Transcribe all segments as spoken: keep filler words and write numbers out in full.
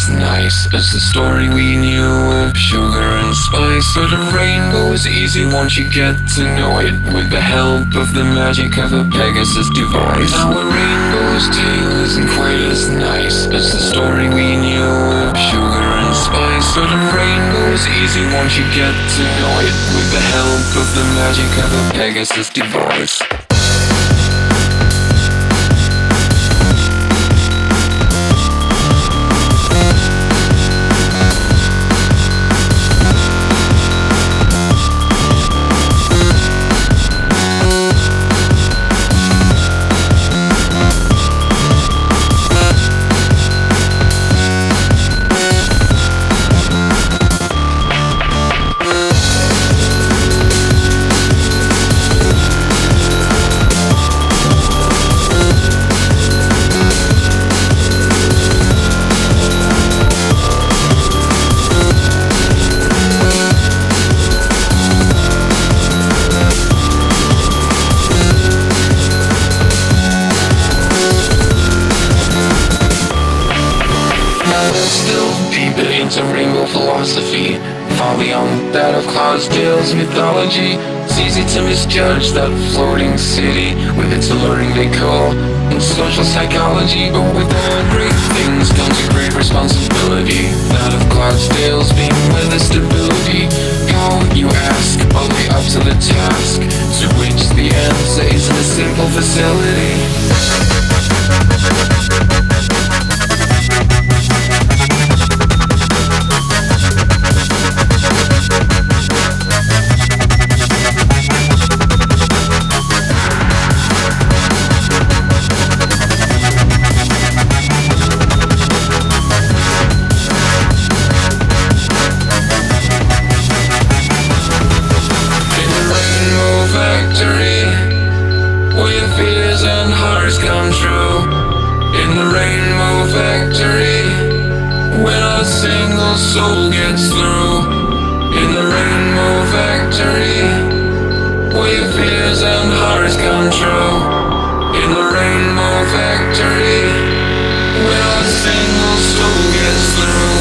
as nice as the story we knew of sugar and spice. But a rainbow is easy once you get to know it, with the help of the magic of a Pegasus device. Now a rainbow's tale isn't quite as nice as the story we knew of sugar and spice. But a rainbow is easy once you get to know it, with the help of the magic of a Pegasus device. Still deeper into rainbow philosophy, far beyond that of Clydesdale's mythology. It's easy to misjudge that floating city with its alluring decor and social psychology. But with all great things comes a great responsibility, that of Clydesdale's being weather stability. How, you ask, are they up to the task? To which the answer isn't a simple facility. Fears and hearts come true in the rainbow factory. When a single soul gets through in the rainbow factory, where your fears and hearts come true in the rainbow factory. When a single soul gets through.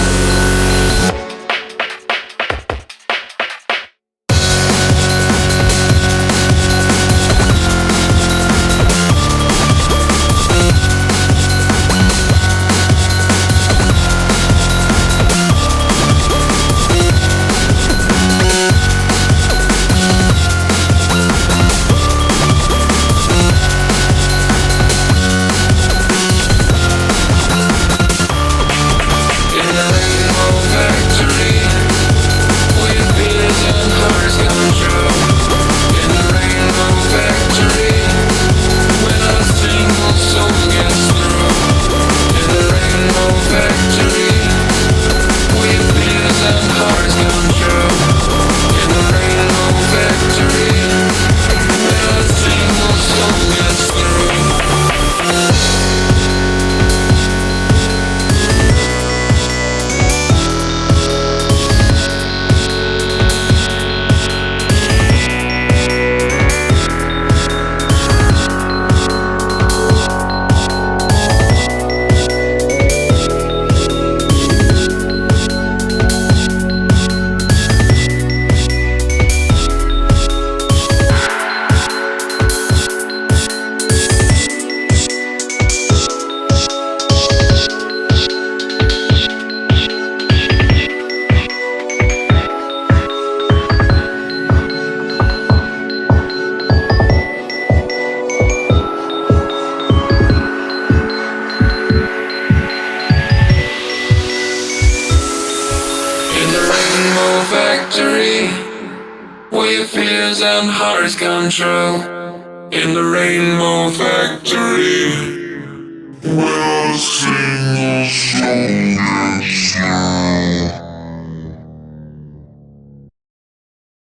Factory, where your fears and hearts come true. In the rainbow factory, where a single soul gets through.